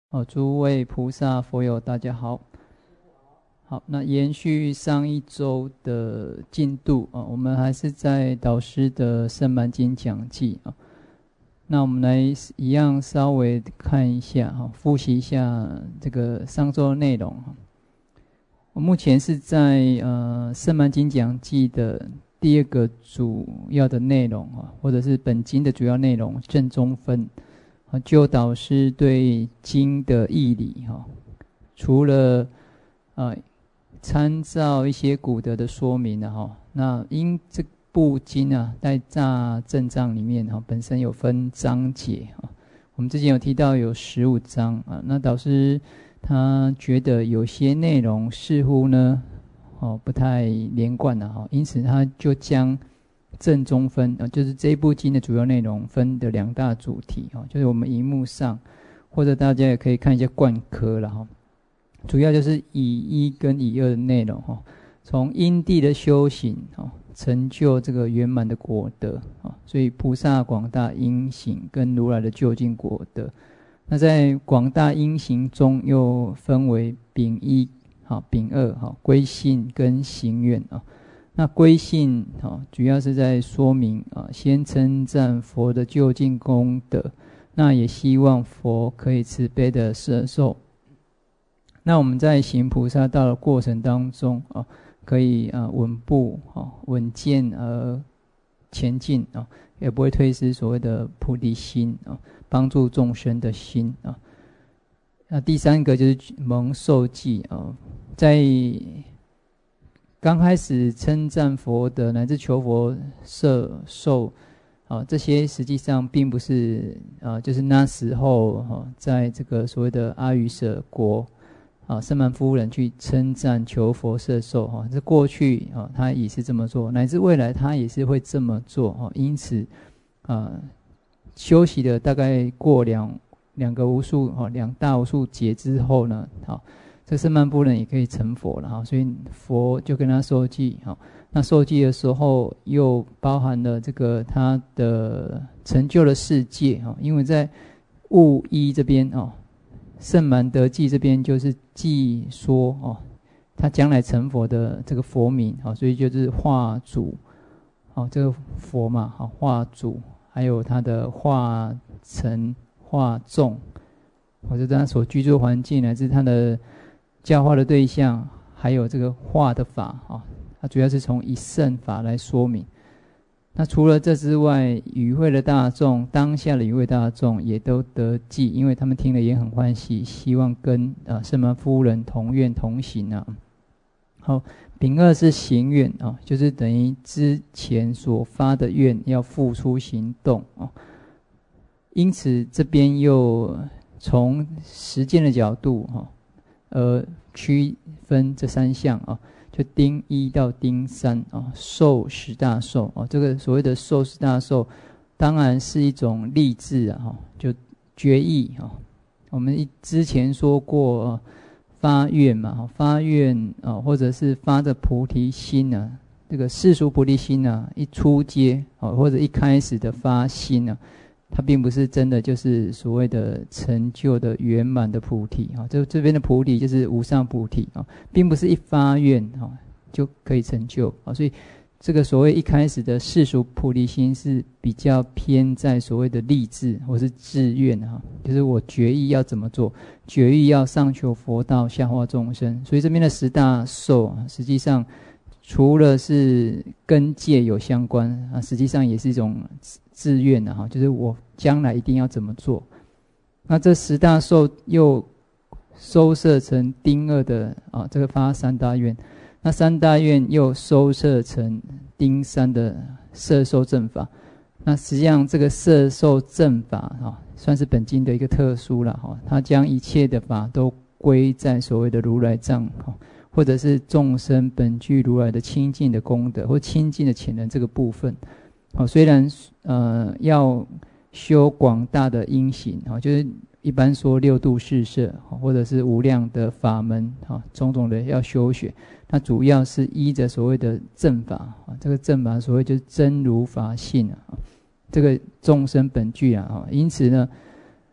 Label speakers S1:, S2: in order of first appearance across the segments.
S1: 诸位菩萨佛友，大家好。好，那延续上一周的进度我们还是在导师的圣曼经讲记那我们来一样稍微看一下复习一下这个上周的内容我目前是在圣曼经讲记的第二个主要的内容或者是本经的主要内容正中分。就导师对经的义理除了参照一些古德的说明那因这部经在大正藏里面本身有分章节我们之前有提到有15章那导师他觉得有些内容似乎呢不太连贯因此他就将正中分就是这一部经的主要内容分的2大主题就是我们荧幕上或者大家也可以看一下贯科了主要就是以1跟以2的内容从因地的修行成就这个圆满的果德所以菩萨广大因行跟如来的究竟果德那在广大因行中又分为丙1丙2归信跟行愿那归信主要是在说明先称赞佛的究竟功德，那也希望佛可以慈悲的摄受。那我们在行菩萨道的过程当中可以稳步稳健而前进也不会退失所谓的菩提心帮助众生的心那第3个就是蒙受记在刚开始称赞佛的乃至求佛摄受这些实际上并不是就是那时候在这个所谓的阿育舍国圣曼夫人去称赞求佛摄受这过去他也是这么做，乃至未来他也是会这么做因此休息的大概过两个无数2大无数劫之后呢这圣曼夫人也可以成佛了所以佛就跟他受记那受记的时候又包含了这个他的成就的世界因为在物一这边圣曼德记这边就是记说他将来成佛的这个佛名所以就是化主这个佛嘛化主还有他的化成化众或者他所居住环境乃至他的教化的对象还有这个化的法它主要是从一圣法来说明。那除了这之外与会的大众当下的与会大众也都得记，因为他们听了也很欢喜，希望跟圣曼夫人同愿同行好，丙2是行愿就是等于之前所发的愿要付出行动因此这边又从实践的角度区分这3项就丁1到丁3受10大受这个所谓的受10大受当然是一种立志就决意我们之前说过发愿嘛发愿或者是发的菩提心这个世俗菩提心一初阶或者一开始的发心它并不是真的就是所谓的成就的圆满的菩提这边的菩提就是无上菩提并不是一发愿就可以成就所以这个所谓一开始的世俗菩提心是比较偏在所谓的立志或是志愿就是我决意要怎么做，决意要上求佛道下化众生。所以这边的10大受实际上除了是跟戒有相关实际上也是一种志愿就是我将来一定要怎么做。那这10大受又收摄成丁2的这个发3大愿，那3大愿又收摄成丁3的摄受正法。那实际上这个摄受正法算是本经的一个特殊了它将一切的法都归在所谓的如来藏或者是众生本具如来的清净的功德或清净的潜能这个部分虽然要修广大的因行就是一般说6度四摄或者是无量的法门种种的要修学，它主要是依着所谓的正法这个正法所谓就是真如法性这个众生本具因此呢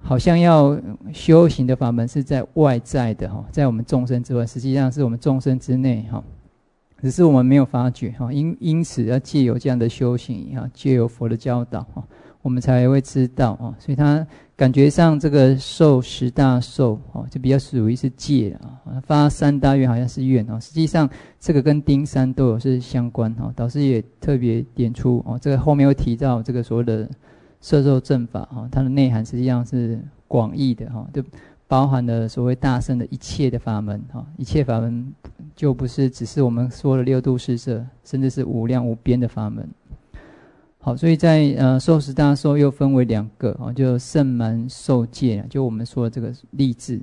S1: 好像要修行的法门是在外在的哈，在我们众生之外，实际上是我们众生之内哈，只是我们没有发觉哈，因此要借由这样的修行哈，借由佛的教导哈，我们才会知道啊。所以他感觉上这个受十大受哦，就比较属于是戒啊，发三大愿好像是愿啊，实际上这个跟丁三都有是相关哈。导师也特别点出哦，这个后面会提到这个所谓的摄受正法哈，它的内涵实际上是广义的哈，就包含了所谓大乘的一切的法门哈，一切法门就不是只是我们说的六度四摄，甚至是无量无边的法门。好，所以在受十大受又分为两个啊，就胜蛮受戒，就我们说的这个立志。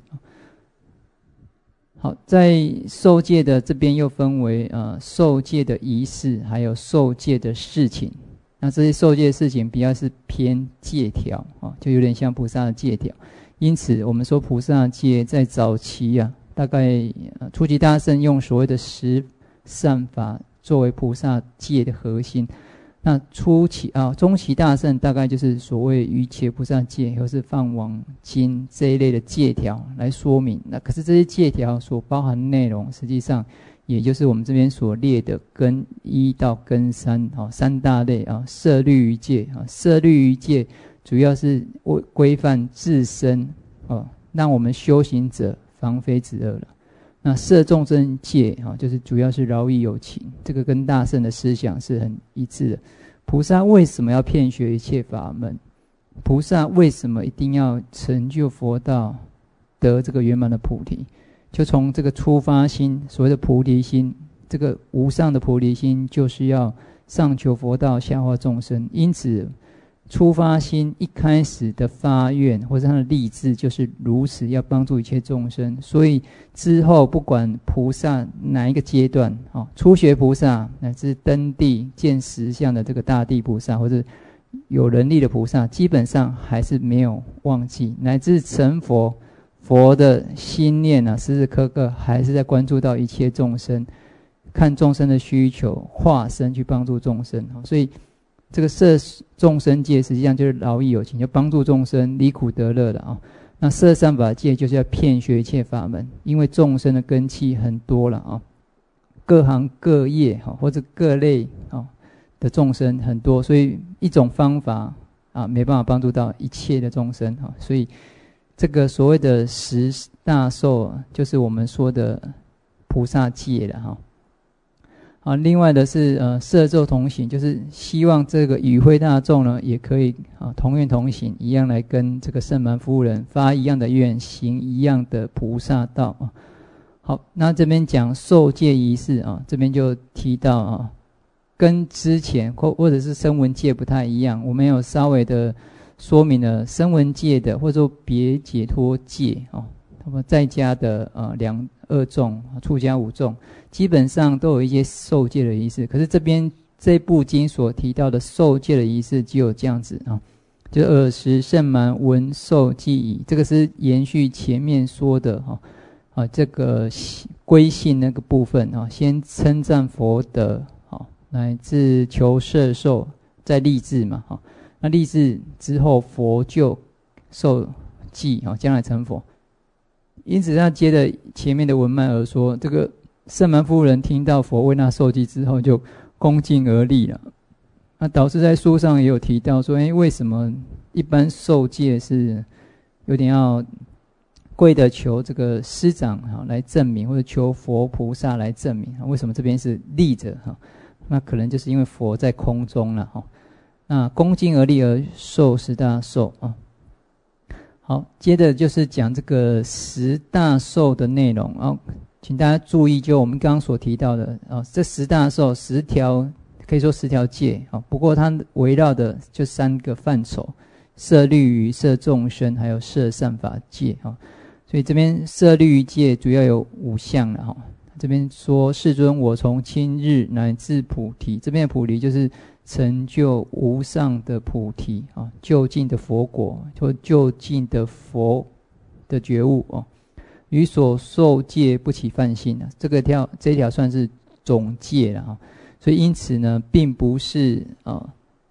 S1: 好，在受戒的这边又分为受戒的仪式，还有受戒的事情。那这些受戒的事情比较是偏戒条啊，就有点像菩萨的戒条。因此，我们说菩萨戒在早期啊，大概初期大乘用所谓的十善法作为菩萨戒的核心。那初期中期大乘大概就是所谓瑜伽菩萨戒或是放网经这一类的戒条来说明。那可是这些戒条所包含的内容，实际上也就是我们这边所列的根一到根三三大类啊，摄律仪戒啊，摄律仪戒主要是规范自身让我们修行者防非止恶了。那摄众生戒就是主要是饶益有情，这个跟大乘的思想是很一致的。菩萨为什么要遍学一切法门？菩萨为什么一定要成就佛道，得这个圆满的菩提？就从这个出发心，所谓的菩提心，这个无上的菩提心，就是要上求佛道，下化众生。因此出发心一开始的发愿或者他的立志就是如此，要帮助一切众生。所以之后不管菩萨哪一个阶段初学菩萨乃至登地见实相的这个大地菩萨，或者有能力的菩萨，基本上还是没有忘记，乃至成佛，佛的心念时时刻刻还是在关注到一切众生，看众生的需求，化身去帮助众生。所以这个摄众生戒实际上就是饶益有情，就帮助众生离苦得乐的那摄善法戒就是要遍学一切法门，因为众生的根器很多了各行各业或者各类的众生很多，所以一种方法没办法帮助到一切的众生所以这个所谓的十大受就是我们说的菩萨戒了另外的是摄咒同行，就是希望这个与会大众呢也可以同愿同行，一样来跟这个圣蛮夫人发一样的愿，行一样的菩萨道好，那这边讲受戒仪式这边就提到跟之前或者是声闻戒不太一样，我们有稍微的说明了声闻戒的或者说别解脱戒那么在家的二众出家五众基本上都有一些受戒的仪式，可是这部经所提到的受戒的仪式只有这样子就尔时圣蛮闻受记矣，这个是延续前面说的这个归信那个部分先称赞佛德乃至求摄受，再立志嘛那立志之后佛就受记将来成佛。因此他接着前面的文脉而说，这个圣蛮夫人听到佛为他受记之后就恭敬而立了。那导师在书上也有提到说为什么一般受戒是有点要跪的求这个师长来证明，或者求佛菩萨来证明为什么这边是立着那可能就是因为佛在空中了那恭敬而立而受十大受好，接着就是讲这个十大受的内容请大家注意，就我们刚刚所提到的这十大受10条，可以说10条戒不过它围绕的就3个范畴：摄律仪、摄众生，还有摄善法戒所以这边摄律仪戒主要有5项了这边说世尊，我从今日乃至菩提，这边的菩提就是成就无上的菩提究竟的佛果，或究竟的佛的觉悟与所受戒不起犯心这一条算是总戒了所以因此呢并不是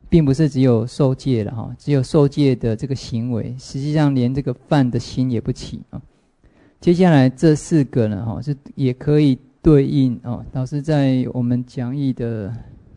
S1: 并不是只有受戒了哈，只有受戒的这个行为，实际上连这个犯的心也不起啊。接下来这4个呢哈，是也可以对应哦，老师在我们讲义的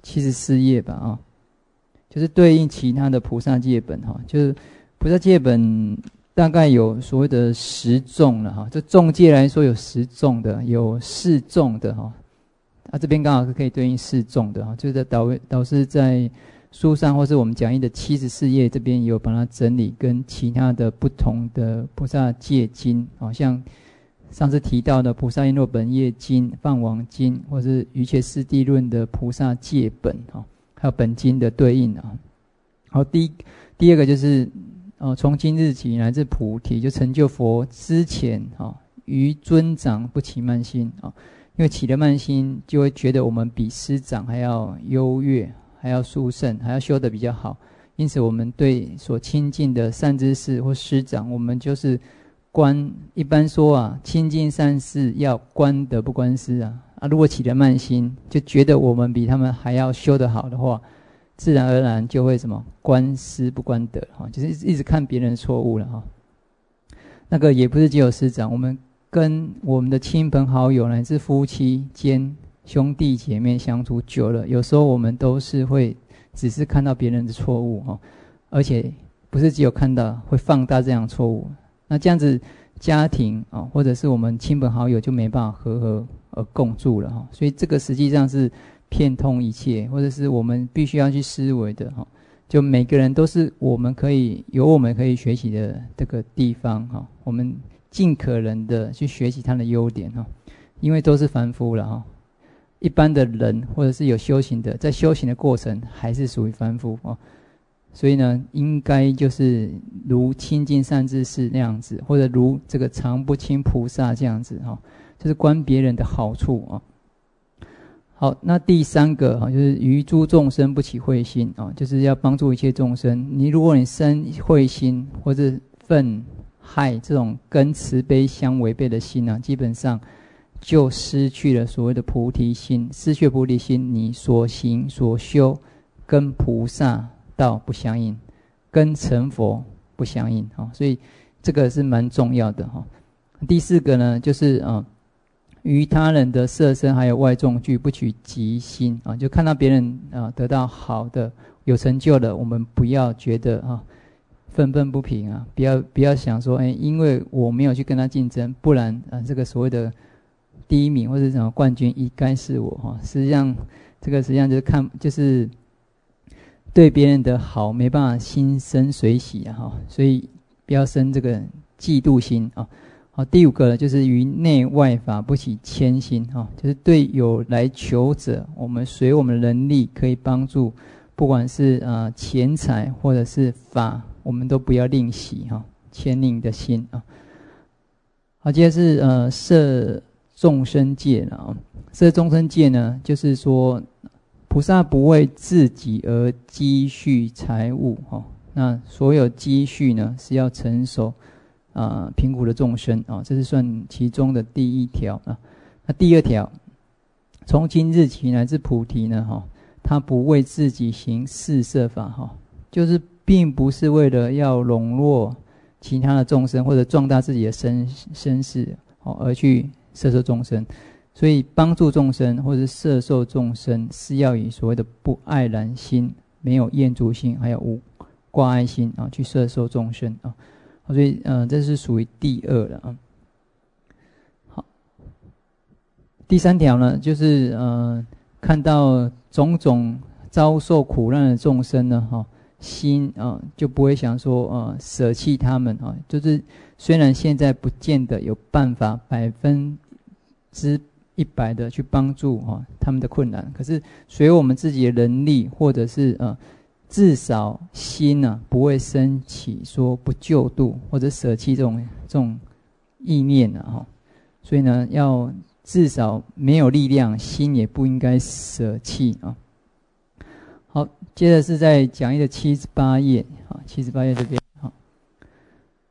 S1: 74页吧啊，就是对应其他的菩萨戒本哈，就是菩萨戒本大概有所谓的10众了哈，这众戒来说有10众的，有4众的哈，这边刚好是可以对应4众的哈，就是导师在书上或是我们讲义的74页这边也有把它整理，跟其他的不同的菩萨戒经啊，像上次提到的菩萨璎珞本业经、放王经，或是瑜伽师地论的菩萨戒本啊，还有本经的对应啊。好，第二个就是从今日起乃至菩提，就成就佛之前啊，于尊长不起慢心啊，因为起了慢心，就会觉得我们比师长还要优越，还要殊胜，还要修得比较好，因此我们对所亲近的善知识或师长，我们就是一般说啊，亲近善事要观德不观师啊。如果起了慢心，就觉得我们比他们还要修得好的话，自然而然就会什么观师不观德哈，就是一直看别人的错误了哈。那个也不是只有师长，我们跟我们的亲朋好友乃至夫妻间兄弟姐妹相处久了，有时候我们都是会只是看到别人的错误哈，而且不是只有看到，会放大这样的错误。那这样子家庭啊，或者是我们亲朋好友就没办法和而共住了哈，所以这个实际上是遍通一切，或者是我们必须要去思维的哈。就每个人都是我们可以学习的这个地方哈，我们尽可能的去学习他的优点哈，因为都是凡夫了哈。一般的人或者是有修行的，在修行的过程还是属于凡夫啊。所以呢，应该就是如亲近善知识那样子，或者如这个常不轻菩萨这样子哈，就是观别人的好处啊。好，那第3个哈，就是于诸众生不起慧心啊，就是要帮助一切众生。如果你生慧心或者愤害这种跟慈悲相违背的心啊，基本上就失去了所谓的菩提心。失去菩提心，你所行所修跟菩萨道不相应，跟成佛不相应啊，所以这个是蛮重要的哈。第4个呢，就是于他人的色身还有外众俱不取极心啊，就看到别人得到好的有成就的，我们不要觉得愤愤不平啊，不要想说因为我没有去跟他竞争，不然这个所谓的第1名或者什么冠军应该是我哈。实际上就是对别人的好没办法心生随喜啊，所以不要生这个嫉妒心啊。好，第5个呢，就是于内外法不起谦心啊，就是对有来求者，我们随我们的能力可以帮助，不管是钱财或者是法，我们都不要吝惜哈，谦佞的心啊。好，接着是摄众生戒了啊。摄众生戒呢，就是说菩萨不为自己而积蓄财物哈，那所有积蓄呢是要承受贫苦的众生啊，这是算其中的第1条啊。那第2条，从今日起乃至菩提呢哈，他不为自己行四摄法哈，就是并不是为了要笼络其他的众生或者壮大自己的身世而去摄受众生。所以帮助众生或者摄受众生，是要以所谓的不爱染心、没有厌足心，还有无挂碍心去摄受众生啊。所以这是属于第2了啊。好，第3条呢，就是看到种种遭受苦难的众生呢心就不会想说舍弃他们就是虽然现在不见得有办法100%的去帮助他们的困难，可是随我们自己的能力，或者是至少心不会升起说不救度或者舍弃这种意念所以呢，要至少没有力量，心也不应该舍弃啊。好，接着是在讲义的78页78页这边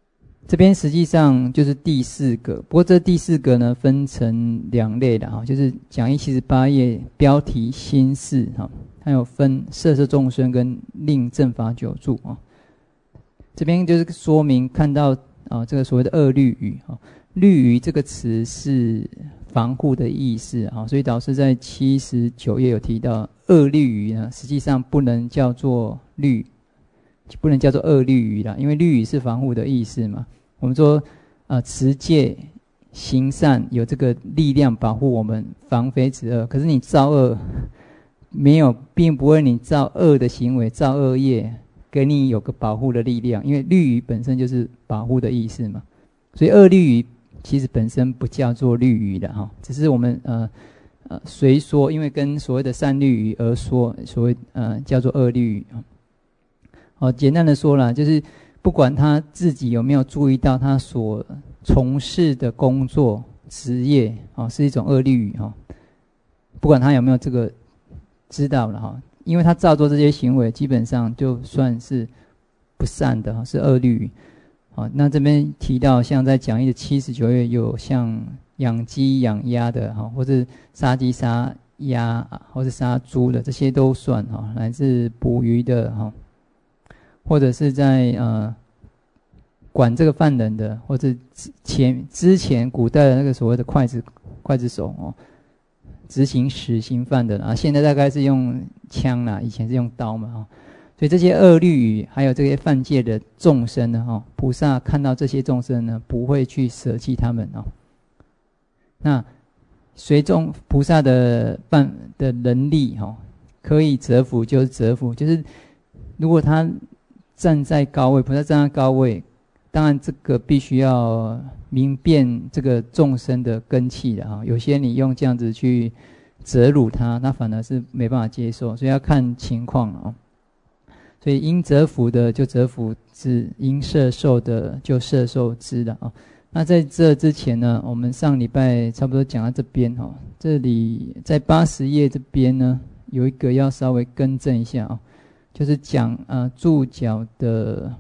S1: 这边实际上就是第4个，不过这第4个呢分成2类的哈，就是讲义78页标题心事哈，还有分摄受众生跟令正法久住啊。这边就是说明看到这个所谓的恶律语啊，律语这个词是防护的意思啊，所以导师在79页有提到恶律语呢，实际上不能叫做律，不能叫做恶律语啦，因为律语是防护的意思嘛。我们说持戒行善有这个力量保护我们防非止恶，可是你造恶没有，并不会你造恶的行为造恶业给你有个保护的力量，因为律语本身就是保护的意思嘛，所以恶律语其实本身不叫做律语的哈，只是我们随说，因为跟所谓的善律语而说，所谓叫做恶律语。简单的说啦，就是不管他自己有没有注意到他所从事的工作职业是一种恶律语不管他有没有这个知道了因为他照做这些行为基本上就算是不善的是恶律语。那这边提到像在讲义的79页有像养鸡养鸭的或者杀鸡杀鸭或者杀猪的，这些都算乃至捕鱼的或者是在管这个犯人的，或者之前古代的那个所谓的刽子手执行死刑犯的现在大概是用枪啦，以前是用刀嘛所以这些恶律语还有这些犯戒的众生呢菩萨看到这些众生呢不会去舍弃他们那随众菩萨的能力可以折服就是折服，就是如果他站在高位，菩萨站在高位，当然这个必须要明辨这个众生的根器的有些你用这样子去折辱他，那反而是没办法接受，所以要看情况所以应折服的就折服之，应摄受的就摄受之的那在这之前呢，我们上礼拜差不多讲到这边这里在80页这边呢有一个要稍微更正一下就是讲注脚的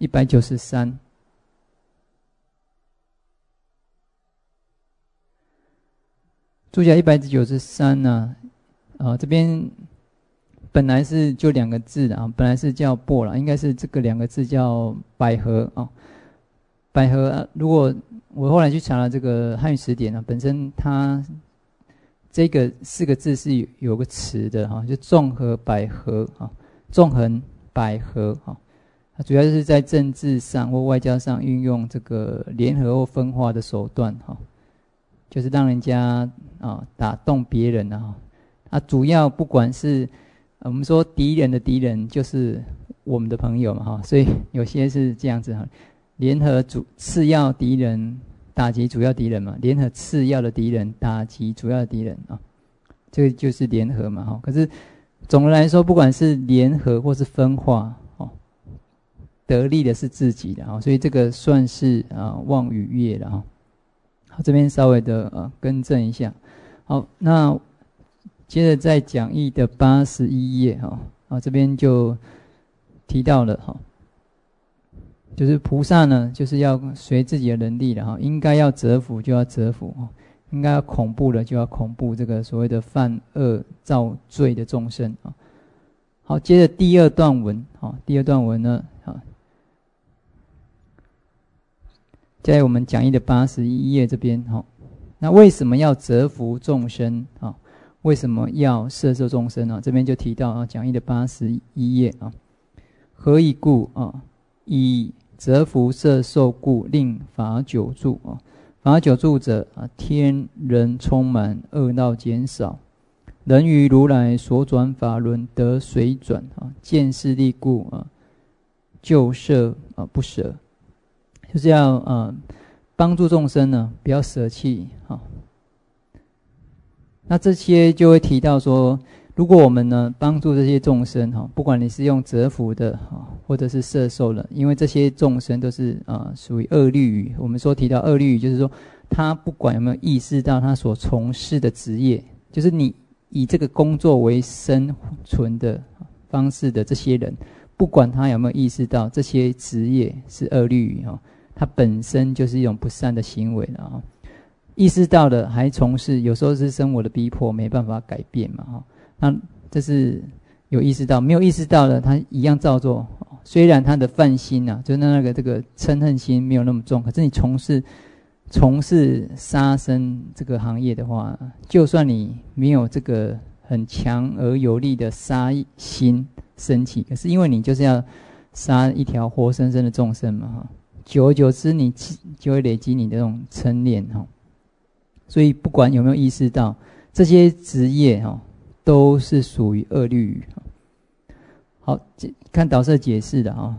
S1: 193，注脚193呢这边本来是就2个字的本来是叫钵啦，应该是这个2个字叫百合百合如果我后来去查了这个汉语词典本身它这个4个字是有个词的就纵横捭阖纵横捭阖它主要就是在政治上或外交上运用这个联合或分化的手段就是让人家打动别人主要不管是我们说敌人的敌人就是我们的朋友嘛所以有些是这样子联合次要敌人打击主要敌人嘛，联合次要的敌人打击主要的敌人这个就是联合嘛可是总的来说，不管是联合或是分化得利的是自己的所以这个算是妄语业的好，这边稍微的更正一下。好，那接着在讲义的81页这边就提到了就是菩萨呢就是要随自己的能力的应该要折服就要折服应该要恐怖的就要恐怖这个所谓的犯恶造罪的众生好，接着第2段文第2段文呢在我们讲义的81页这边那为什么要折服众生为什么要摄受众生这边就提到讲义的81页何以故以折服摄受故，令法久住法久住者天人充满，恶闹减少，人于如来所转法轮得随转见势力故就摄不舍，就是要帮助众生呢不要舍弃那这些就会提到说，如果我们呢帮助这些众生不管你是用折服的或者是摄受的，因为这些众生都是属于恶律语。我们说提到恶律语，就是说他不管有没有意识到他所从事的职业，就是你以这个工作为生存的方式的这些人，不管他有没有意识到这些职业是恶律语它本身就是一种不善的行为了啊。意识到了还从事，有时候是生活的逼迫，没办法改变嘛哈。那这是有意识到，没有意识到的，他一样照做。虽然他的犯心啊，就是那个这个嗔恨心没有那么重，可是你从事杀生这个行业的话，就算你没有这个很强而有力的杀心升起，可是因为你就是要杀一条活生生的众生嘛哈，久而久之你就会累积你的这种嗔念哈。所以不管有没有意识到，这些职业哈都是属于恶律语。好，看导师解释的啊，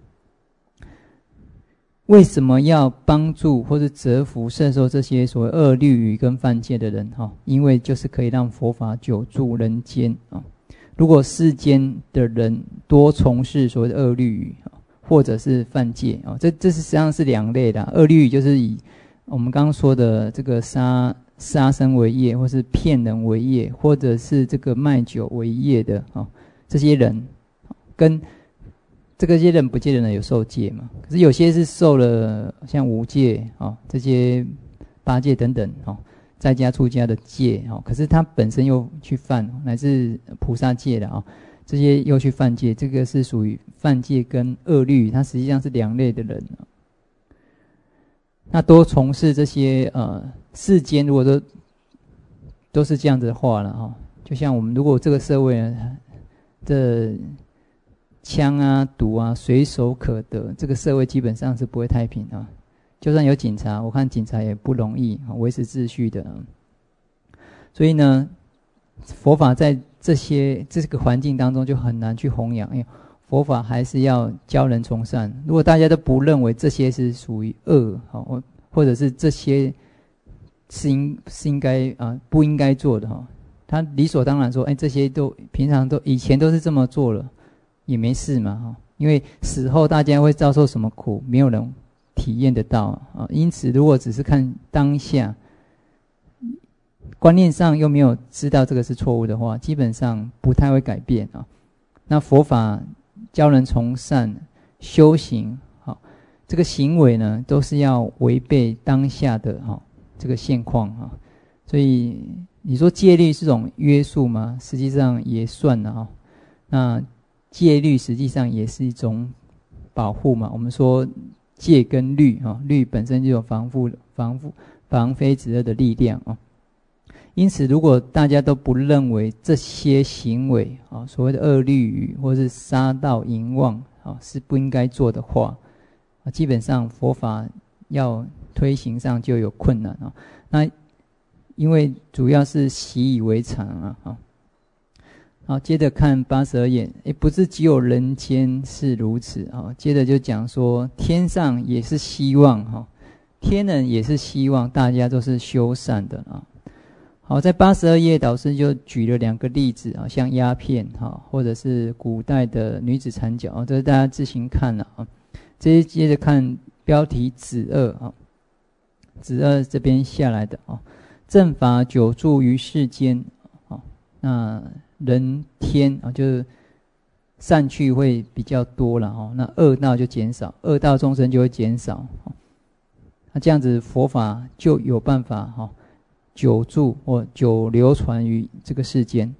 S1: 为什么要帮助或者折服摄受这些所谓恶律语跟犯戒的人哈？因为就是可以让佛法久住人间啊。如果世间的人多从事所谓的恶律语或者是犯戒啊，这实际上是两类的。恶律语就是以我们刚刚说的这个杀生为业，或是骗人为业，或者是这个卖酒为业的啊，这些人跟这些人不戒的人有受戒嘛？可是有些是受了像五戒啊，这些八戒等等啊，在家出家的戒啊，可是他本身又去犯，乃至菩萨戒的啊，这些又去犯戒，这个是属于犯戒跟恶律，它实际上是两类的人。那多从事这些世间，如果都是这样子的话了哈，就像我们如果这个社会呢，这枪啊毒啊随手可得，这个社会基本上是不会太平啊。就算有警察，我看警察也不容易维持秩序的。所以呢，佛法在这个环境当中就很难去弘扬，因为佛法还是要教人从善。如果大家都不认为这些是属于恶，或者是这些是应该不应该做的哈，他理所当然说，这些都平常以前都是这么做了，也没事嘛哈。因为死后大家会遭受什么苦，没有人体验得到啊。因此，如果只是看当下，观念上又没有知道这个是错误的话，基本上不太会改变啊。那佛法教人从善修行，这个行为呢，都是要违背当下的这个现况。所以你说戒律是种约束吗？实际上也算了。那戒律实际上也是一种保护嘛。我们说戒跟律，律本身就有防非止恶的力量。因此，如果大家都不认为这些行为所谓的恶律语或是杀盗淫妄是不应该做的话，基本上佛法要推行上就有困难。那因为主要是习以为常好，接着看82页，不是只有人间是如此接着就讲说天上也是希望天人也是希望大家都是修善的好，在82页导师就举了2个例子像鸦片或者是古代的女子缠脚这是大家自行看了接着看标题止恶止恶这边下来的正法久住于世间那人天就是善趣会比较多了那恶道就减少，恶道众生就会减少那这样子佛法就有办法久住或久流传于这个世间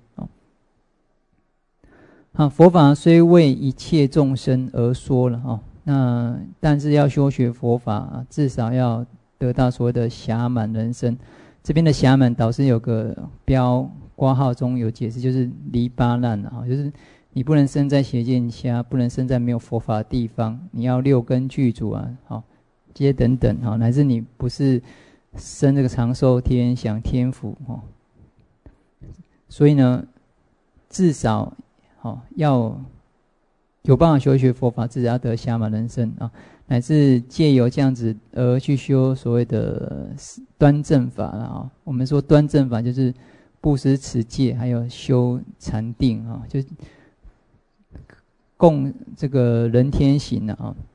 S1: 佛法虽为一切众生而说了那但是要修学佛法至少要得到所谓的暇满人身。这边的暇满导师有个括号中有解释，就是离巴难就是你不能生在邪见下，不能生在没有佛法的地方，你要六根具足这些等等乃至你不是生这个长寿天享天福所以呢至少要有办法修学佛法，至少要得暇满人身乃至借由这样子而去修所谓的端正法我们说端正法就是布施持戒，还有修禅定就供这个人天行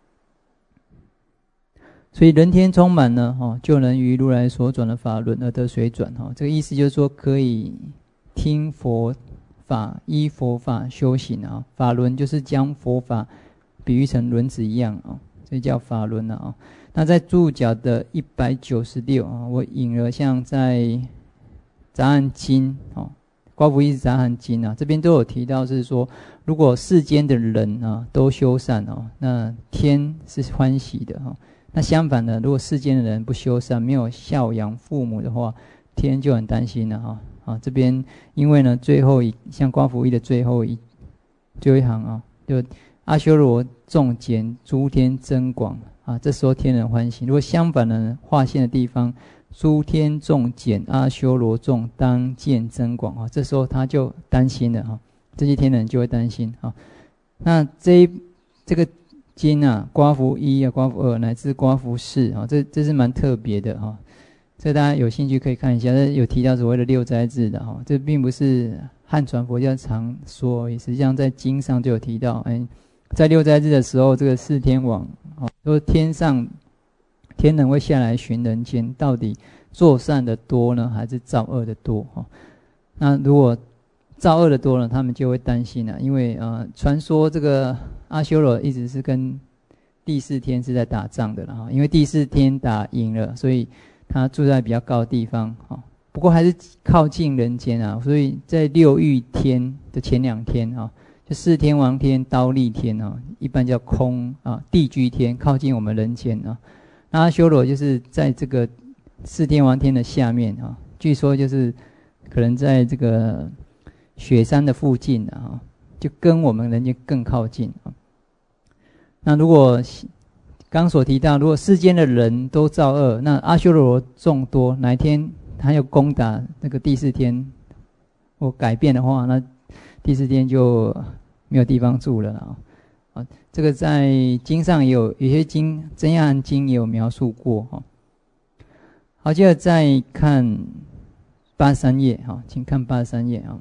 S1: 所以人天充满呢就能于如来所转的法轮而得水转这个意思就是说可以听佛法，依佛法修行法轮就是将佛法比喻成轮子一样所以叫法轮那在注脚的196啊，我引了像在杂含经哦，刮福一杂含经啊，这边都有提到是说，如果世间的人啊都修善哦，那天是欢喜的哈。那相反的，如果世间的人不修善，没有孝养父母的话，天就很担心了哈。啊，这边因为呢，最后像刮福一的最后一行啊，就阿修罗众减，诸天增广啊，这时候天人欢喜。如果相反的划线的地方，诸天众减，阿修罗众当见增广啊，这时候他就担心了哈，这些天人就会担心啊。那这个经啊，刮福一啊，刮福二乃至刮福四啊，这是蛮特别的哈。这大家有兴趣可以看一下，这有提到所谓的六斋制的哈，这并不是汉传佛教常说而已，实际上在经上就有提到，在六斋日的时候，这个四天王说天上天人会下来巡人间，到底做善的多呢，还是造恶的多？那如果造恶的多呢，他们就会担心了，因为传说这个阿修罗一直是跟第四天是在打仗的了，因为第四天打赢了，所以他住在比较高的地方，不过还是靠近人间啊，所以在六欲天的前2天啊。就四天王天、忉利天啊，一般叫空啊，地居天，靠近我们人间啊。那阿修罗就是在这个四天王天的下面啊，据说就是可能在这个雪山的附近啊，就跟我们人间更靠近啊。那如果刚所提到，如果世间的人都造恶，那阿修罗众多，哪一天他要攻打那个第四天或改变的话，那第四天就没有地方住了啊！这个在经上也有些经，真言含经也有描述过哈。好，接着再看83页哈，请看83页啊。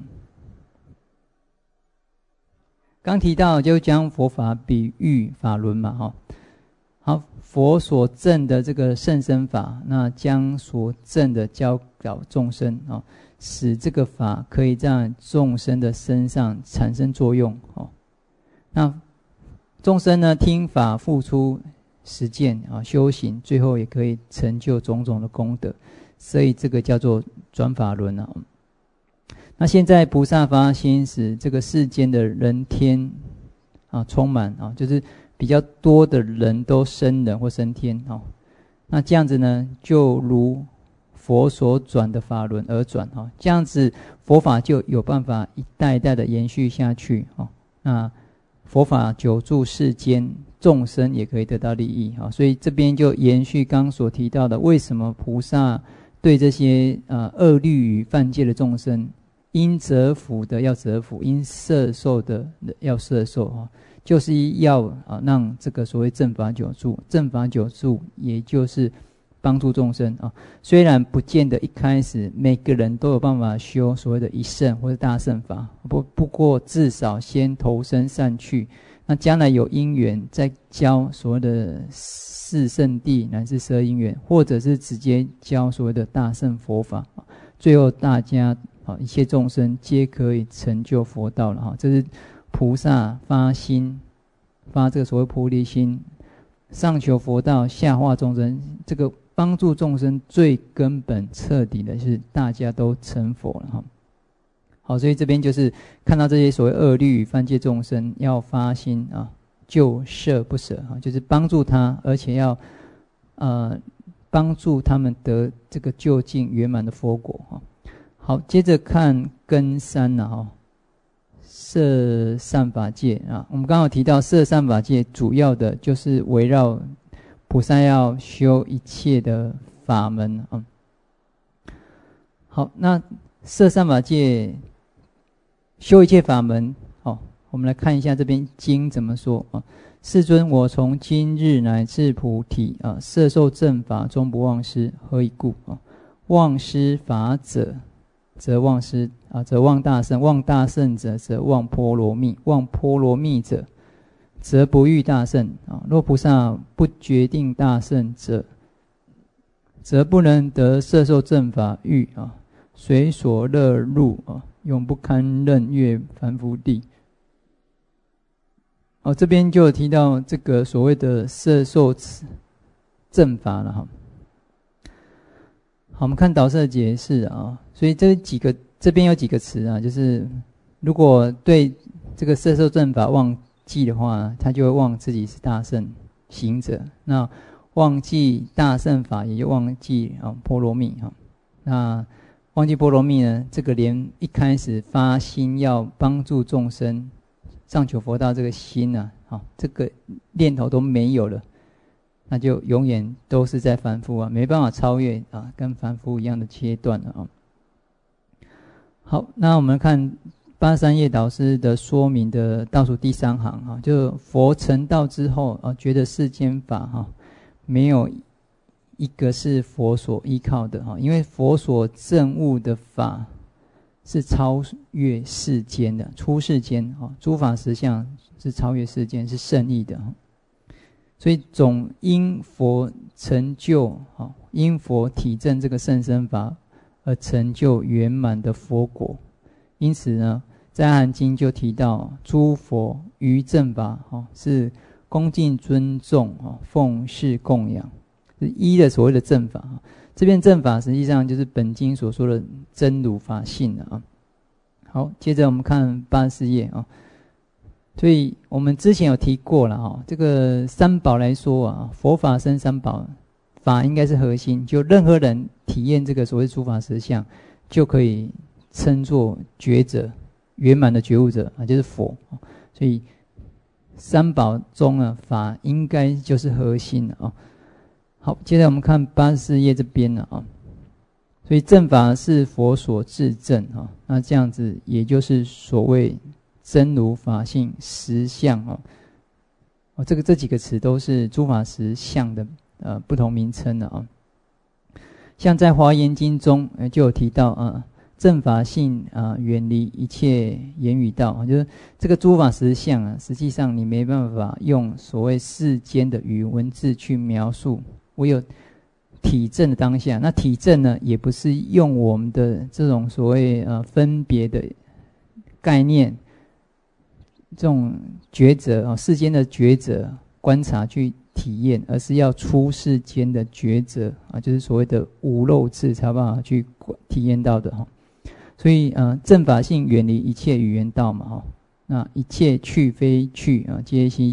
S1: 刚提到就将佛法比喻法轮嘛哈。好，佛所证的这个甚深法，那将所证的教导众生啊。使这个法可以在众生的身上产生作用那众生呢听法付出实践修行，最后也可以成就种种的功德，所以这个叫做转法轮那现在菩萨发心，使这个世间的人天充满就是比较多的人都生人或升天那这样子呢，就如佛所转的法轮而转这样子佛法就有办法一代一代的延续下去那佛法久住世间，众生也可以得到利益所以这边就延续刚所提到的，为什么菩萨对这些恶律与犯戒的众生，因折伏的要折伏，因摄受的要摄受就是要让这个所谓正法久住，正法久住也就是帮助众生虽然不见得一开始每个人都有办法修所谓的一乘或者大乘法，不过至少先投身善趣，那将来有因缘再教所谓的四圣谛乃至12因缘，或者是直接教所谓的大乘佛法，最后大家一切众生皆可以成就佛道了这是菩萨发心，发这个所谓菩提心，上求佛道，下化众生，这个帮助众生最根本彻底的是大家都成佛了好，所以这边就是看到这些所谓恶律与犯戒众生要发心救摄不舍就是帮助他，而且要帮助他们得这个究竟圆满的佛果好，接着看根3摄善法界我们刚好提到摄善法界主要的就是围绕菩萨要修一切的法门好，那摄善法界修一切法门我们来看一下这边经怎么说世尊，我从今日乃至菩提摄受正法，终不忘失。何以故忘失法者则忘失则忘大圣，忘大圣者则忘波罗蜜，忘波罗蜜者则不欲大圣若菩萨不决定大圣者，则不能得摄受正法欲随所乐入永不堪任越凡夫地这边就有提到这个所谓的摄受正法了哈。好，我们看导师的解释啊，所以这边有几个词啊，就是如果对这个摄受正法忘记的话，他就会忘自己是大圣行者，那忘记大圣法，也就忘记波罗蜜哈。那忘记波罗蜜呢，这个连一开始发心要帮助众生上求佛道这个心啊，这个念头都没有了，那就永远都是在凡夫啊，没办法超越啊，跟凡夫一样的阶段了啊。好，那我们看83页导师的说明的倒数第3行哈，就佛成道之后啊，觉得世间法哈，没有一个是佛所依靠的哈，因为佛所证悟的法是超越世间的，出世间哈，诸法实相是超越世间，是胜义的。所以总因佛成就因佛体证这个甚深法而成就圆满的佛果。因此呢，在《阿含经》就提到，诸佛于正法是恭敬尊重奉事供养，是依的所谓的正法。这边正法实际上就是本经所说的真如法性啊。好，接着我们看84页啊。所以我们之前有提过了这个三宝来说啊，佛法僧三宝法应该是核心，就任何人体验这个所谓诸法实相，就可以称作觉者，圆满的觉悟者啊，就是佛。所以三宝中啊，法应该就是核心了啊。好，接着我们看84页这边了啊。所以正法是佛所自证啊，那这样子也就是所谓真如法性实相这几个词都是诸法实相的不同名称的啊。像在华严经中就有提到正法性远离一切言语道，就是这个诸法实相实际上你没办法用所谓世间的语文字去描述，唯有体证的当下。那体证呢，也不是用我们的这种所谓分别的概念，这种抉择世间的抉择观察去体验，而是要出世间的抉择就是所谓的无漏智才有办法去体验到的所以正法性远离一切语言道嘛那一切去非去皆悉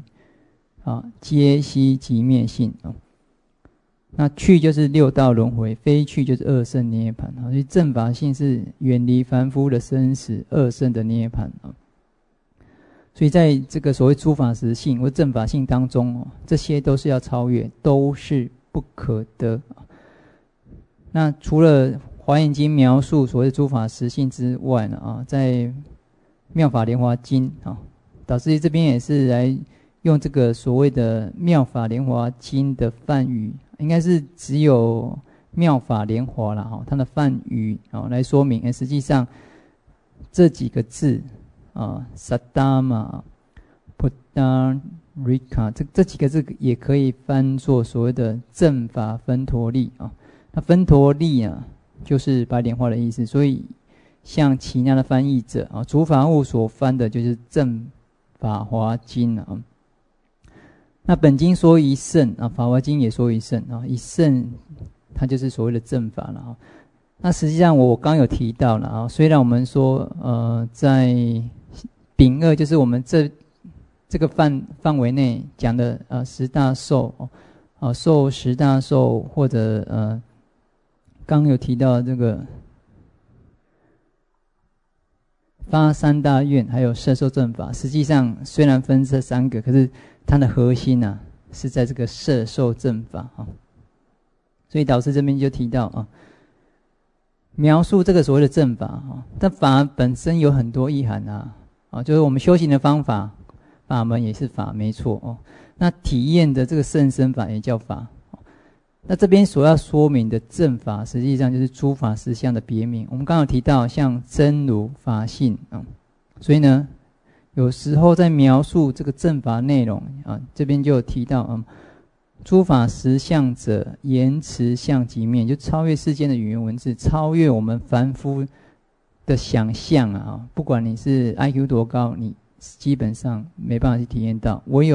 S1: 即灭性那去就是六道轮回，非去就是二圣涅槃所以正法性是远离凡夫的生死，二圣的涅槃所以在这个所谓诸法实性或正法性当中这些都是要超越，都是不可得那除了华严经描述所谓诸法实性之外呢在妙法莲华经导师这边也是来用这个所谓的妙法莲华经的梵语，应该是只有妙法莲华啦它的梵语来说明实际上这几个字Saddama Pudarika 这几个字也可以翻作所谓的正法分陀利那分陀利就是白莲花的意思，所以像其他的翻译者诸法务所翻的就是正法华经那本经说一圣法华经也说一圣一圣它就是所谓的正法了那实际上我刚有提到了虽然我们说在丙二就是我们这个范围内讲的十大受受十大受，或者刚有提到这个发三大愿，还有摄受正法。实际上虽然分这三个，可是它的核心是在这个摄受正法所以导师这边就提到描述这个所谓的正法但法本身有很多意涵就是我们修行的方法，法门也是法，没错那体验的这个甚深法也叫法那这边所要说明的正法，实际上就是诸法实相的别名。我们刚刚有提到像真如法性所以呢，有时候在描述这个正法内容这边就有提到诸法实相者，言辞相即灭，就超越世间的语言文字，超越我们凡夫的想象不管你是 IQ 多高，你基本上没办法去体验到，唯有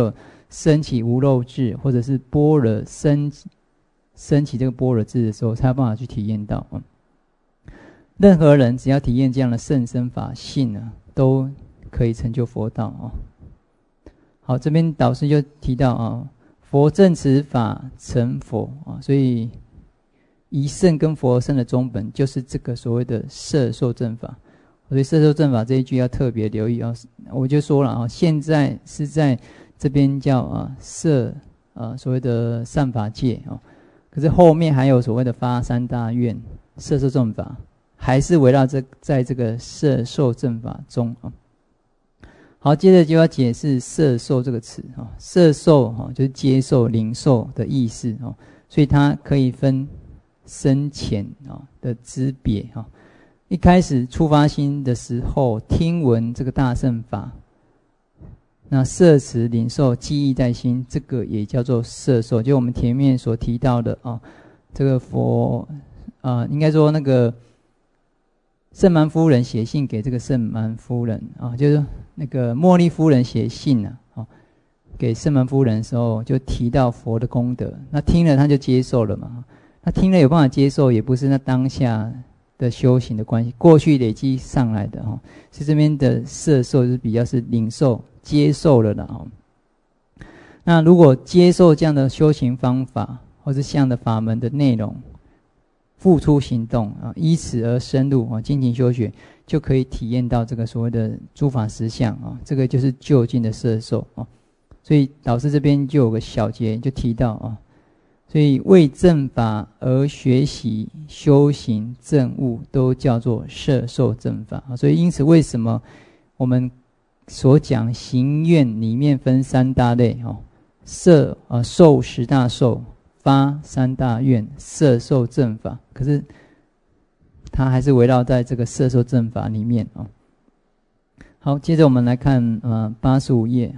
S1: 升起无漏智，或者是般若升起这个般若智的时候，才有办法去体验到。任何人只要体验这样的甚深法性呢，都可以成就佛道。好，这边导师就提到佛证此法成佛所以一圣跟佛圣的中本就是这个所谓的摄受正法。所以摄受正法这一句要特别留意我就说了现在是在这边叫摄所谓的善法界可是后面还有所谓的发三大愿摄受正法，还是围绕在这个摄受正法中好，接着就要解释摄受这个词摄受就是接受领受的意思所以它可以分深浅的之别一开始出发心的时候，听闻这个大乘法，那摄持领受记忆在心，这个也叫做摄受。就我们前面所提到的这个佛应该说那个圣蛮夫人写信给这个圣蛮夫人就是那个茉莉夫人写信给圣蛮夫人的时候，就提到佛的功德，那听了他就接受了嘛。那听了有办法接受，也不是那当下的修行的关系，过去累积上来的是这边的摄受是比较是领受接受了的那如果接受这样的修行方法，或是这样的法门的内容，付出行动依此而深入精勤修学，就可以体验到这个所谓的诸法实相这个就是究竟的摄受所以导师这边就有个小节就提到所以为正法而学习修行证悟，都叫做摄受正法所以因此为什么我们所讲行愿里面分三大类摄受十大受，发三大愿，摄受正法，可是它还是围绕在这个摄受正法里面好，接着我们来看85页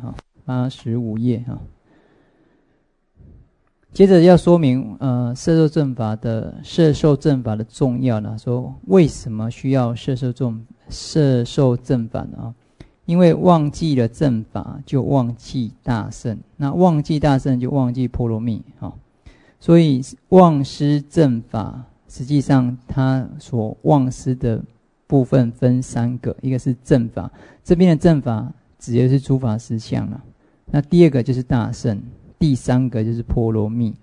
S1: 85页接着要说明摄受正法的重要呢，说为什么需要摄受正法呢因为忘记了正法，就忘记大乘，那忘记大乘就忘记波罗蜜所以忘失正法，实际上它所忘失的部分分三个，一个是正法，这边的正法指的是诸法实相那第二个就是大乘，第三个就是波罗蜜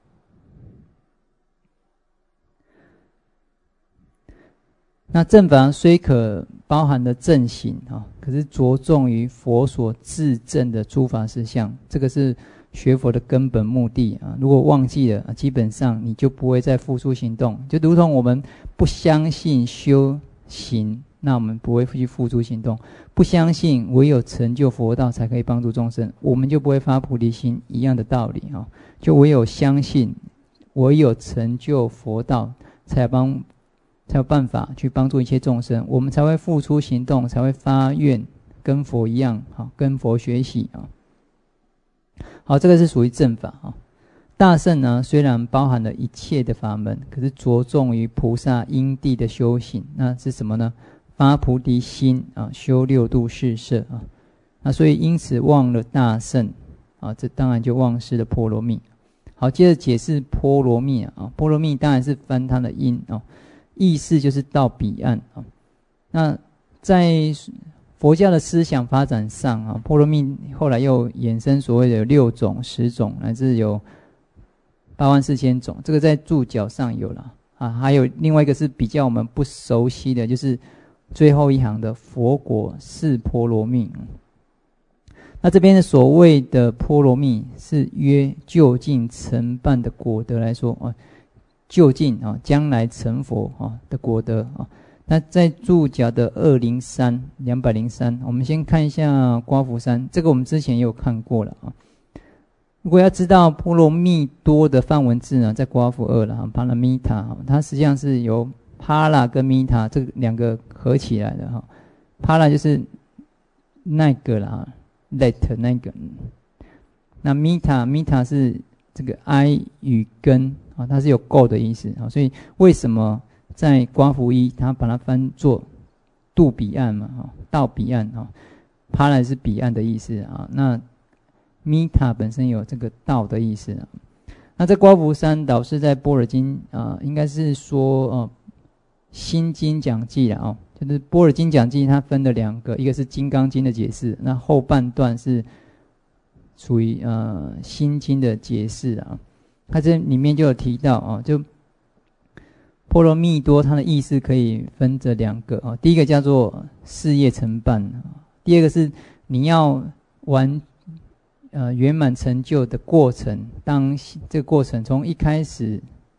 S1: 那正法虽可包含的正行可是着重于佛所自证的诸法实相，这个是学佛的根本目的如果忘记了基本上你就不会再付诸行动，就如同我们不相信修行，那我们不会去付诸行动，不相信唯有成就佛道才可以帮助众生，我们就不会发菩提心一样的道理就唯有相信唯有成就佛道才有办法去帮助一切众生，我们才会付出行动，才会发愿跟佛一样跟佛学习好，这个是属于正法大乘呢虽然包含了一切的法门，可是着重于菩萨因地的修行，那是什么呢？发菩提心修六度四摄那所以因此忘了大乘这当然就忘失了波罗蜜。好，接着解释波罗蜜波罗蜜当然是翻它的音意思就是到彼岸那在佛教的思想发展上波罗蜜后来又衍生所谓的6种、10种，乃至有84000种，这个在注脚上有了还有另外一个是比较我们不熟悉的，就是最后一行的佛果是波罗蜜那这边的所谓的波罗蜜是约究竟成办的果德来说究竟将来成佛的果德那在注脚的203，我们先看一下刮福山，这个我们之前也有看过了如果要知道波罗蜜多的梵文字呢，在刮福2了帕拉蜜塔它实际上是由帕拉跟蜜塔这两个合起来的帕拉就是那个啦 let 那个那蜜塔是这个 I 与根它是有够的意思所以为什么在刮福1它把它翻作渡彼岸嘛到彼岸帕拉是彼岸的意思那米塔本身有这个道的意思啊。那这刮福山导师在般若经应该是说心经讲记了哦，就是般若经讲记它分了2个，一个是金刚经的解释，那后半段是属于心经的解释啊。它这里面就有提到就波罗蜜多它的意思可以分这2个第一个叫做事业成办，第二个是你要圆满成就的过程，当这个过程从一开始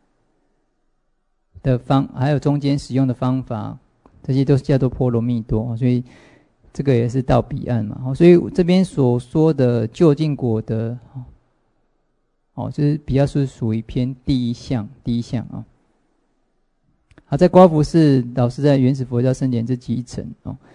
S1: 的还有中间使用的方法，这些都是叫做波罗蜜多，所以这个也是到彼岸嘛。所以这边所说的究竟果的就是比较是属于偏第一项啊。好，在刮福寺老师在原始佛教圣典这集成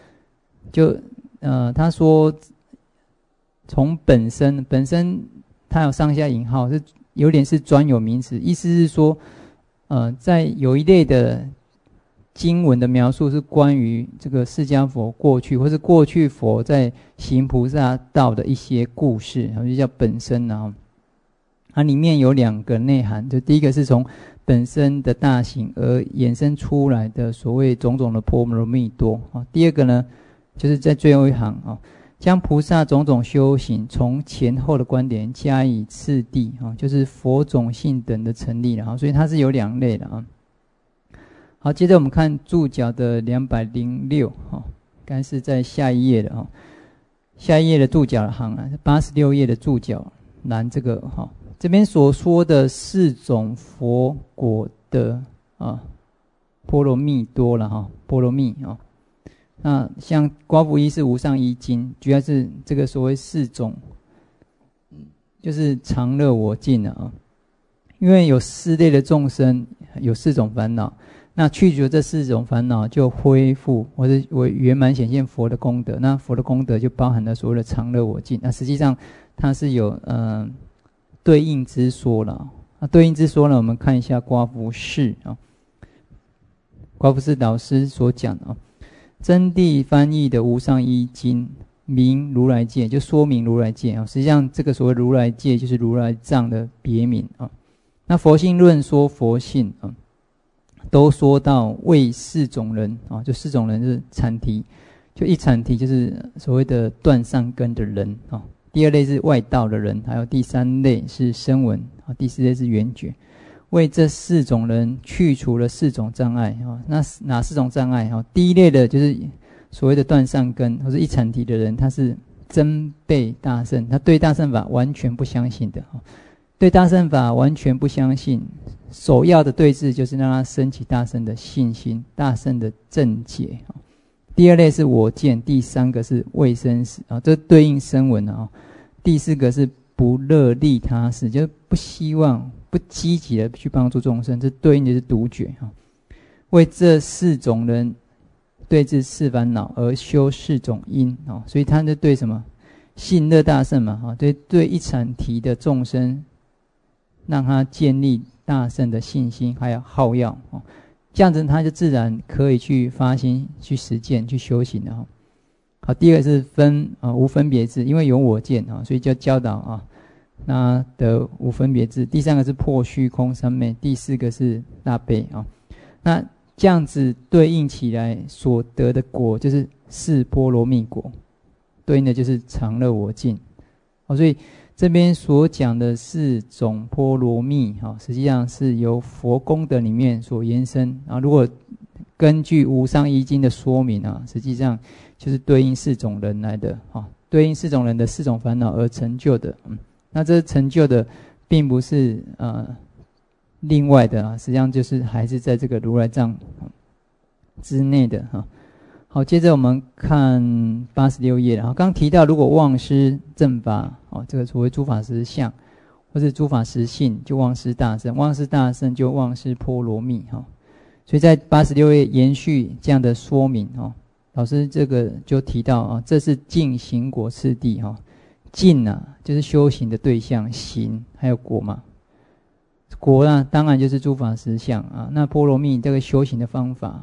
S1: 他说从本身它有上下引号，是有点是专有名词，意思是说在有一类的经文的描述是关于这个释迦佛过去，或是过去佛在行菩萨道的一些故事，就叫本身它里面有2个内涵，就第一个是从本身的大行而衍生出来的所谓种种的波罗蜜多第二个呢，就是在最后一行将菩萨种种修行从前后的观点加以次第就是佛种性等的成立了所以它是有2类的好，接着我们看注脚的206应该是在下一页的下一页的注脚的行86页的注脚栏这个这边所说的4种佛果的波罗蜜多了波罗蜜那像刮福一是无上一经，主要是这个所谓4种，就是常乐我净因为有4类的众生，有4种烦恼，那去除这4种烦恼，就恢复或者为圆满显现佛的功德。那佛的功德就包含了所谓的常乐我净。那实际上它是有对应之说了。那对应之说呢，我们看一下刮福寺刮福寺导师所讲的真谛翻译的无上一经名如来戒，就说明如来戒实际上这个所谓如来戒就是如来藏的别名那佛性论说佛性都说到为4种人就4种人是阐提，就一阐提就是所谓的断善根的人第2类是外道的人，还有第3类是声闻第4类是缘觉。为这4种人去除了4种障碍那哪4种障碍第1类的就是所谓的断善根或是一阐提的人，他是真背大乘，他对大乘法完全不相信的对大乘法完全不相信，首要的对治就是让他升起大乘的信心，大乘的正解第2类是我见，第3个是未生死这对应声闻第4个是不乐利他事，就是不希望不积极的去帮助众生，这对应的是独觉为这4种人对治4烦恼而修4种因所以他就对什么信乐大乘嘛对一阐提的众生，让他建立大乘的信心还有好药这样子他就自然可以去发心去实践去修行了好，第2个是无分别智，因为有我见所以就教导那得无分别智。第3个是破虚空三昧，第4个是大悲那这样子对应起来所得的果就是4波罗蜜果，对应的就是常乐我净所以这边所讲的4种波罗蜜实际上是由佛功德里面所延伸如果根据无上一经的说明实际上就是对应4种人来的对应4种人的4种烦恼而成就的那这成就的并不是另外的实际上就是还是在这个如来藏之内的好，接着我们看86页刚刚提到如果忘失正法这个所谓诸法实相或是诸法实性，就忘失大乘，忘失大乘就忘失波罗蜜所以在86页延续这样的说明老师这个就提到这是净行果次第净就是修行的对象，行还有果嘛，果当然就是诸法实相那波罗蜜这个修行的方法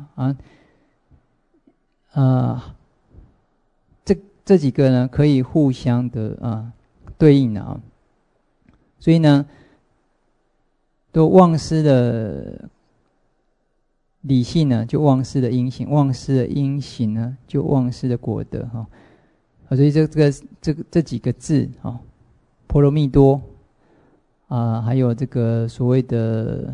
S1: 这几个呢可以互相的对应的啊。所以呢，都忘失的理性呢，就忘失的因行；忘失的因行呢，就忘失的果德哈。所以这几个字啊，波罗蜜多啊，还有这个所谓的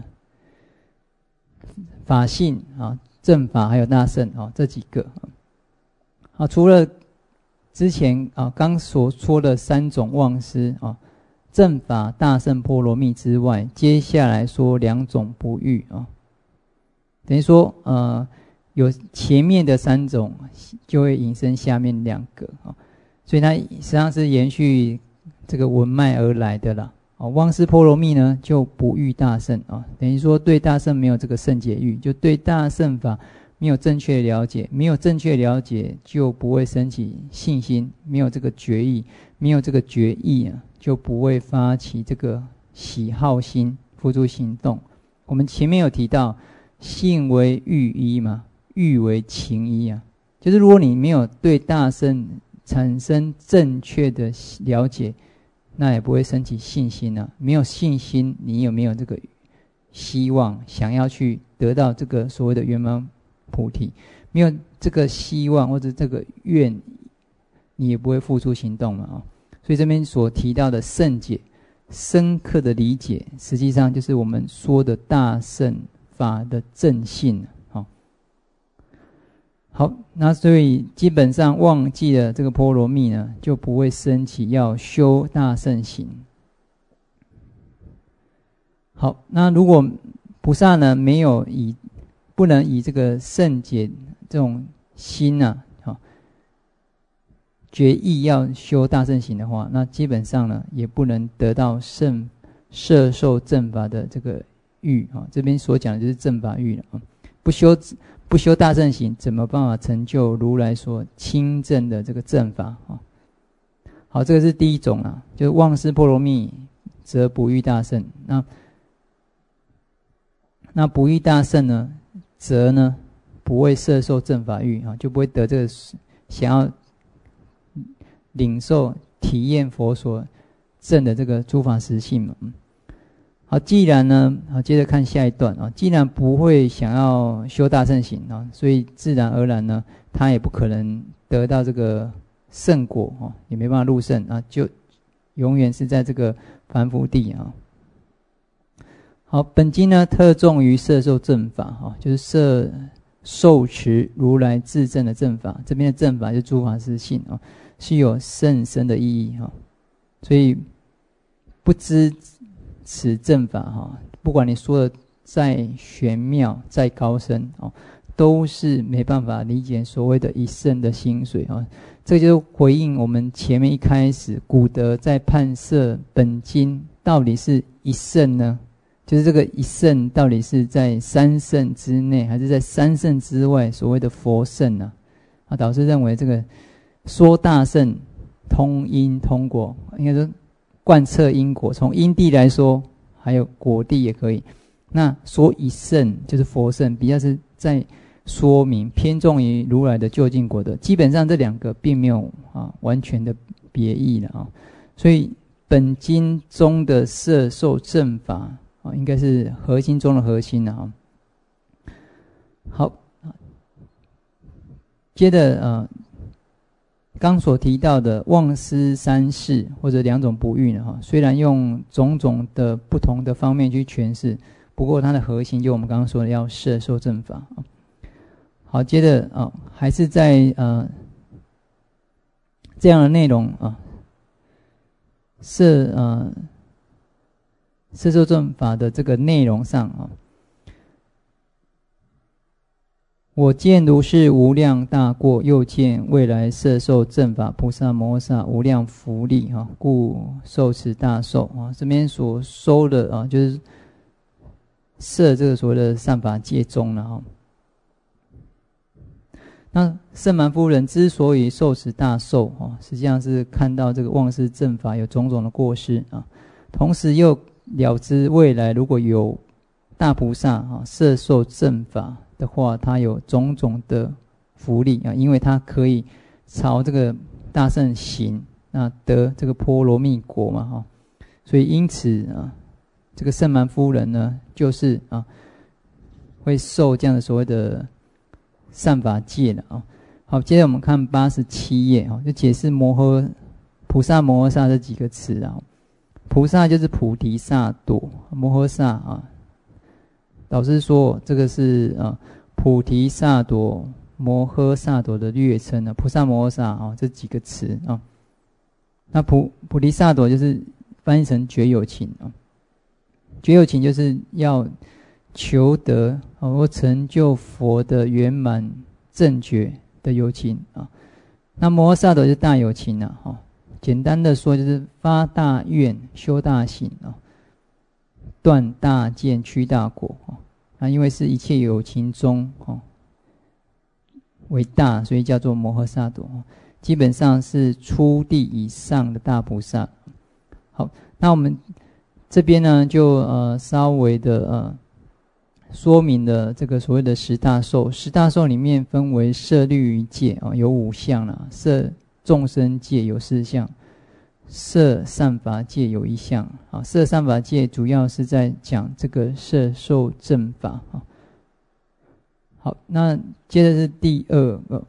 S1: 法性啊、正法还有大乘啊，这几个啊，除了之前啊刚所说的3种忘失啊，正法、大乘、波罗蜜之外，接下来说2种不欲啊，等于说有前面的3种就会引申下面2个啊，所以它实际上是延续这个文脉而来的啦。忘失波罗蜜呢，就不欲大乘啊，等于说对大乘没有这个圣解欲，就对大乘法没有正确了解，没有正确了解就不会升起信心，没有这个决意，没有这个决意啊，就不会发起这个喜好心，付诸行动。我们前面有提到，信为欲依嘛，欲为情依啊，就是如果你没有对大乘产生正确的了解，那也不会升起信心啊。没有信心，你有没有这个希望想要去得到这个所谓的圆满菩提？没有这个希望或者这个愿，你也不会付诸行动嘛啊。所以这边所提到的圣解、深刻的理解，实际上就是我们说的大乘法的正性啊。好，那所以基本上忘记了这个波罗蜜呢，就不会升起要修大乘行。好，那如果菩萨呢不能以这个圣解这种心啊，决意要修大乘行的话，那基本上呢也不能得到摄受正法的这个欲啊。这边所讲的就是正法欲了啊。不修大乘行，怎么办法成就如来所亲证的这个正法啊？好，这个是第一种啊，就是忘失波罗蜜，则不欲大乘。那不欲大乘呢，则呢不会摄受正法欲啊，就不会得这个想要领受体验佛所证的这个诸法实性嘛。好，既然呢，接着看下一段啊，既然不会想要修大乘行啊，所以自然而然呢，他也不可能得到这个圣果啊，也没办法入圣啊，就永远是在这个凡夫地啊。好，本经呢特重于摄受正法啊，就是受持如来自证的正法，这边的正法就是诸法实性啊，是有甚深的意义啊，所以不知此正法哈，不管你说的再玄妙、再高深哦，都是没办法理解所谓的一圣的心髓啊。这就是回应我们前面一开始古德在判摄本经到底是一圣呢？就是这个一圣到底是在三圣之内，还是在三圣之外？所谓的佛圣呢？导师认为这个说大圣通因通果，应该说贯彻因果，从因地来说，还有果地也可以。那说一圣就是佛圣，比较是在说明偏重于如来的究竟果德。基本上这两个并没有完全的别异了啊。所以本经中的摄受正法应该是核心中的核心了啊。好，接着刚所提到的忘失三事或者两种不欲呢，虽然用种种的不同的方面去诠释，不过它的核心就我们刚刚说的要摄受正法。好，接着还是在这样的内容摄受正法的这个内容上我见如是无量大过，又见未来摄受正法菩萨摩诃萨无量福利故受持大受这边所收的就是摄这个所谓的善法界中了那圣蛮夫人之所以受持大受实际上是看到这个忘失正法有种种的过失同时又了知未来如果有大菩萨摄受正法的话，他有种种的福利因为他可以朝这个大乘行那得这个波罗蜜果嘛哈，所以因此这个圣蛮夫人呢，就是会受这样的所谓的善法戒的啊。好，接着我们看87页就解释菩萨摩诃萨这几个词啊。菩萨就是菩提萨埵，摩诃萨老师说这个是菩提萨埵、摩诃萨埵的略称菩萨摩诃萨这几个词那菩提萨埵就是翻译成觉有情觉有情就是要求得或成就佛的圆满正觉的有情那摩诃萨埵就是大有情简单的说就是发大愿、修大行断大见、趋大果因为是一切有情中为大，所以叫做摩诃萨埵基本上是初地以上的大菩萨。好，那我们这边呢就稍微的说明了这个所谓的十大受。十大受里面分为摄律仪戒有5项啦，摄众生戒有4项，摄善法戒有1项摄善法戒主要是在讲这个摄受正法好，那接着是第2个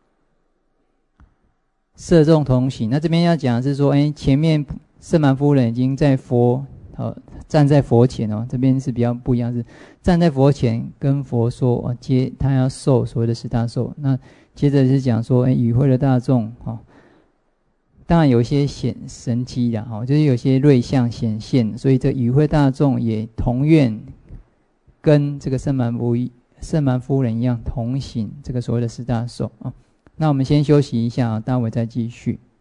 S1: 摄众同行。那这边要讲的是说前面圣蛮夫人已经在站在佛前这边是比较不一样，是站在佛前跟佛说他要受所谓的十大受。那接着是讲说与会的大众当然有一些神迹的就是有些瑞相显现，所以这与会大众也同愿跟这个圣蛮夫人一样同行这个所谓的十大受那我们先休息一下，待会再继续。